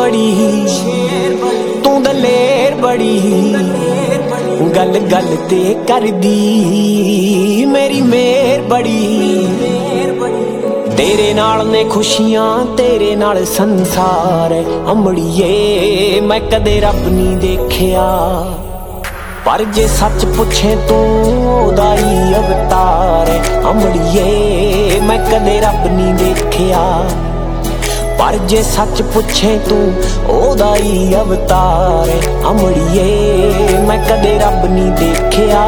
बड़ी तू दलेर बड़ी गल गल ते कर दी मेरी मेहर बड़ी तेरे नाल ने खुशियां तेरे नाल संसार अमड़िए मैं कदे रब नहीं देखिया पर जे सच पुछे तू ओदा ही अवतार अमड़िए मैं कदे रब नहीं देखिया पर जे सच पुछे तू ओदा ही अवतार अमड़िए मैं कदे रब नहीं देखिया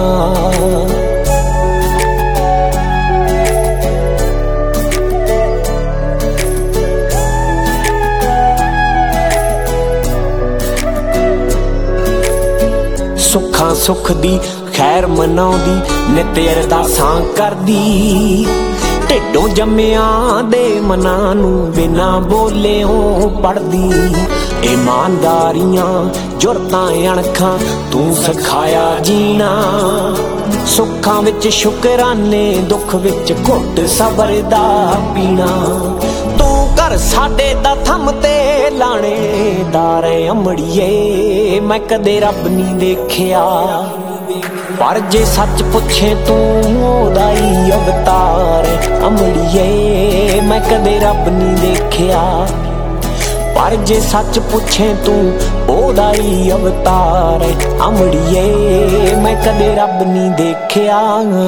सुखां सुख दी खैर मनाउंदी नित अरदासां करदी ढिडों जम्मिया दे मनां नूं बिना बोलियों पढ़दी ईमानदारियां जुरतां अणखां तू सिखाया जीना सुखां विच शुकराने दुख विच घुट सबर दा पीना कर साडे दा थम ते लाणेदार अमड़िए मैं कदे रब नहीं देखिया पर जे सच पुछे तू ओदा ही अवतार अमड़िए मैं कदे रब नहीं देखिया पर जे सच पुछे तू ओदा ही अवतार अमड़िए मैं कदे रब नहीं देखिया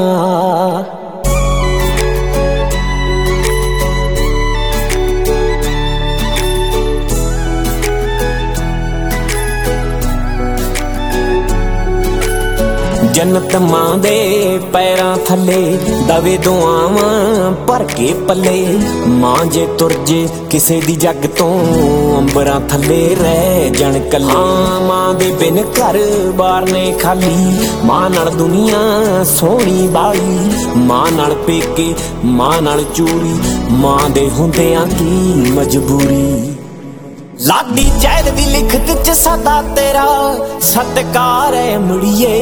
जन्नत मां दे पैरां थले दवे दुआवां भर के पले मां जे तुर जे किसे दी जग तो अंबरां थले रह जण कले मां दे बिन घर बार ने खाली मां नाल दुनिया सोहनी बाली मां नाल पेके मां नाल चूरी मां दे हुंदियां की मजबूरी लाडी चैद दी लिखत च सदा तेरा सत्कार है मुड़िए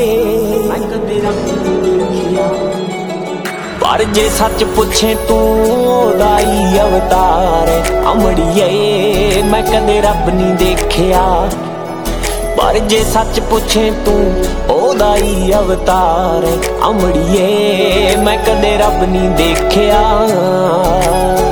पर जे सच पुछे तू ओदा ही अवतार अमड़िए मैं कदे रब नहीं देखिया पर जे सच पुछे तू ओदा ही अवतार अमड़िए मैं कदे रब नहीं देखिया